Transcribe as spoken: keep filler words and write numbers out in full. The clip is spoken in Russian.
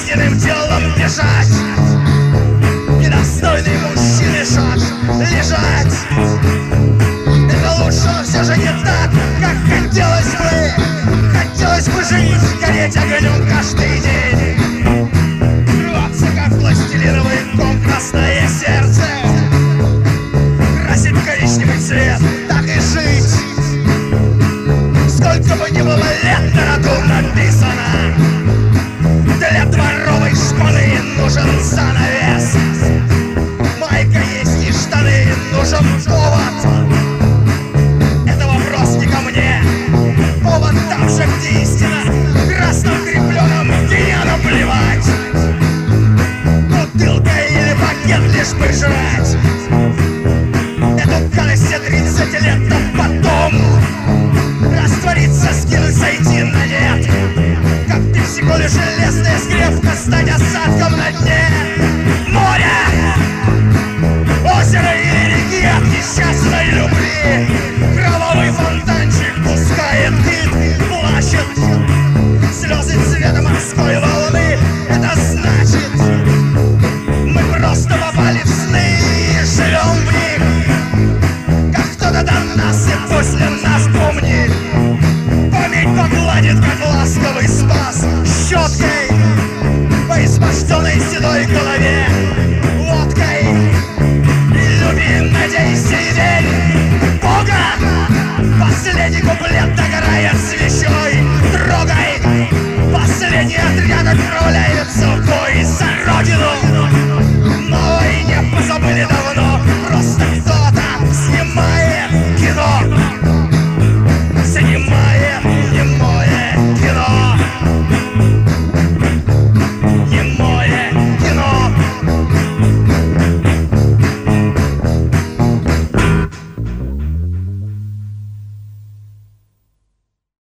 единым телом бежать. Недостойный мужчины шаг лежать. Это лучше, но все же не так, как хотелось бы. Хотелось бы жить, гореть огнем каждый день, рваться, как пластилиновый ком, красное сердце, красить коричневый цвет, так и жить. Сколько бы ни было лет, на роду написано: для дворовой шпаны нужен занавес. Майка есть и штаны, нужен повод. Это вопрос не ко мне. Повод там же, где истина, красным крепленым, где наплевать. Бутылка или пакет, лишь бы жрать. Эту гадость все тридцать лет, а потом раствориться, скинуть, сойти на нет. Как ты всего лишь железная скрепка, стать осадком на дне моря, озера или реки от несчастной любви. Кровавый фонтанчик пускает дым, плачет слезы цвета морской волны. Это значит, мы просто попали в сны и живем в них, как кто-то до нас и после нас. Помни, память погладит, как ласковый спас щеткой по изможденной седой голове, водкой. Люби, надейся и верь в Бога. Последний куплет догорает свечой. Трогай, последний отряд отправляется